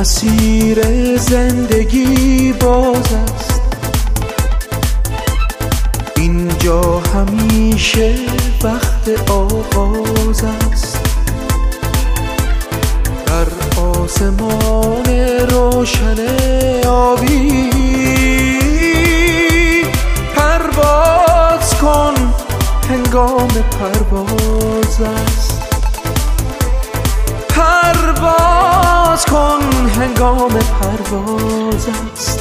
مسیر زندگی باز است، اینجا همیشه وقت آغاز است. در آسمان روشن آبی پرواز کن، هنگام پرواز است. پرواز کن، هنگام پرواز است.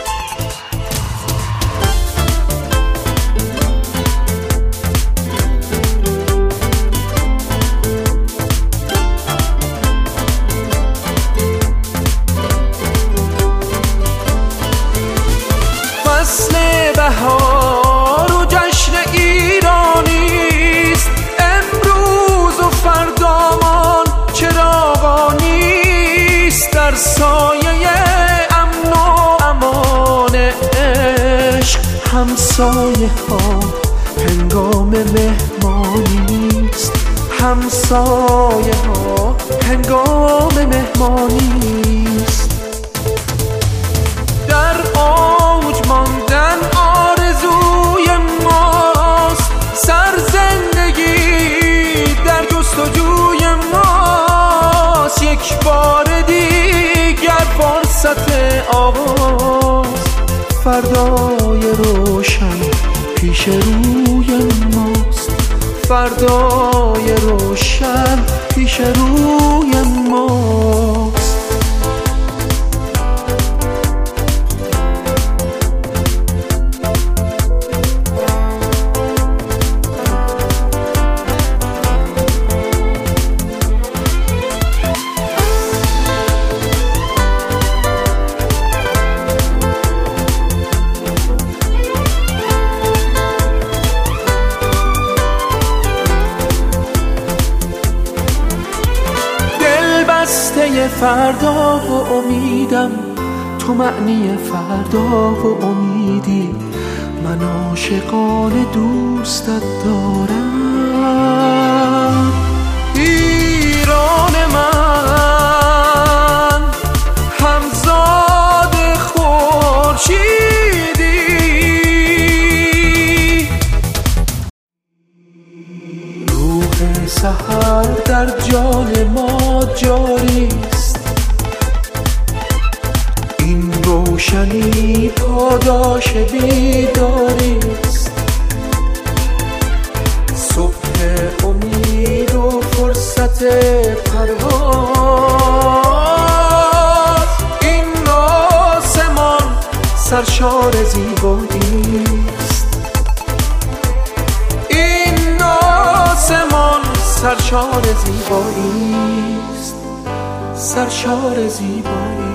فصل بهار و جشن ایرانیست، امروز و فردامان چراغانیست. در سایه امن و امان عشق همسایه ها هنگام مهمانیست. همسایه ها هنگام مهمانیست. در اوج ماندن آرزوی ماست، سرزندگی در جستجوی ماست. یک بار دیگر فرصت آغاز، فردای روشن پیش روی ماست. فردای روشن پیش روی ماست. بسته فردا و امیدم، تو معنی فردا و امیدی. من عاشقانه دوستت دارم. ایران من همزاد خورشیدی، روح سحر در جان ما جاری است. این روشنی پاداش بیداری است. صبح امید و فرصت پرواز. این آسمان سرشار زیبایی است. این آسمان سرشار زیبایی است. سرشار زیبایی.